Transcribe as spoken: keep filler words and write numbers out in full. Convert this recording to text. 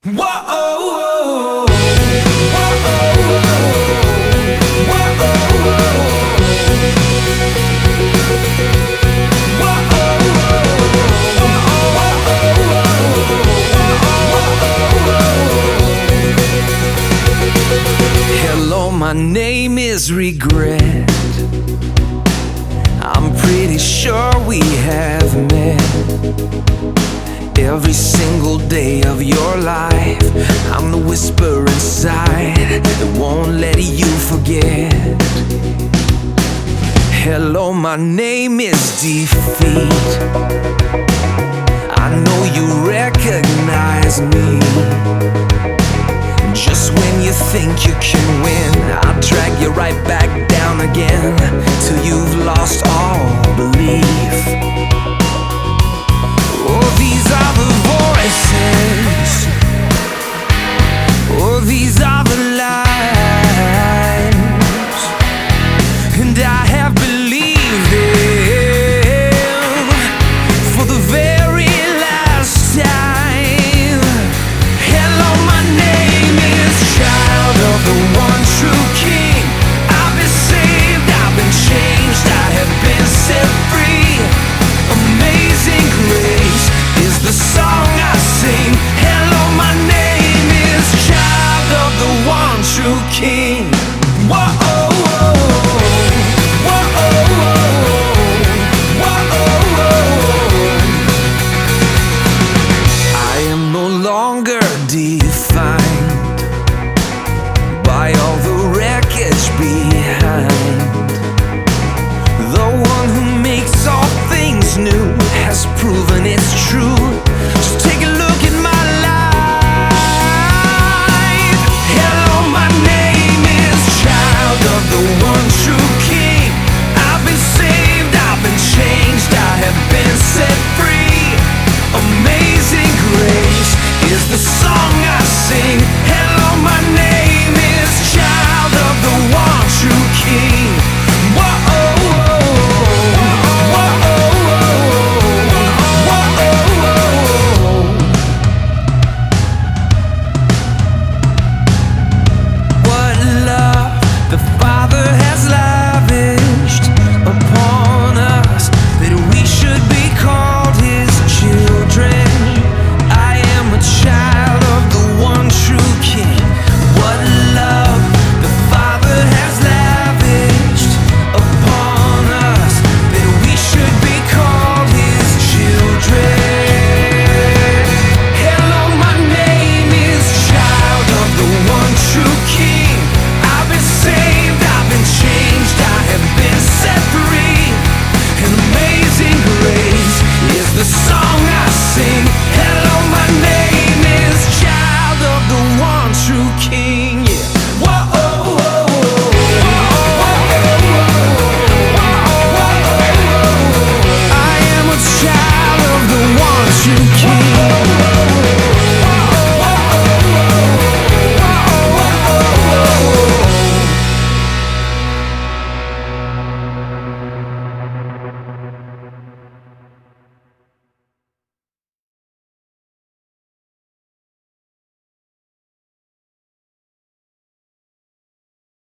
Whoa, hello, my name is Regret. I'm pretty sure we have met. Every single day of your life, I'm the whisper inside that won't let you forget. Hello, my name is Defeat. I know you recognize me. Just when you think you can win, I'll drag you right back down again till you've lost all belief. Oh, these are the voices. Oh, these are the lies. And I have believed them for the very last time. Hello, my name is Child of the One True King. I've been saved, I've been changed, I have been set free. Amazing grace is the song I sing. Hello, my name is Child of the One True King. Whoa, whoa, whoa, whoa. I am no longer defined by all the wreckage behind. The one who makes all things new has proven it's true.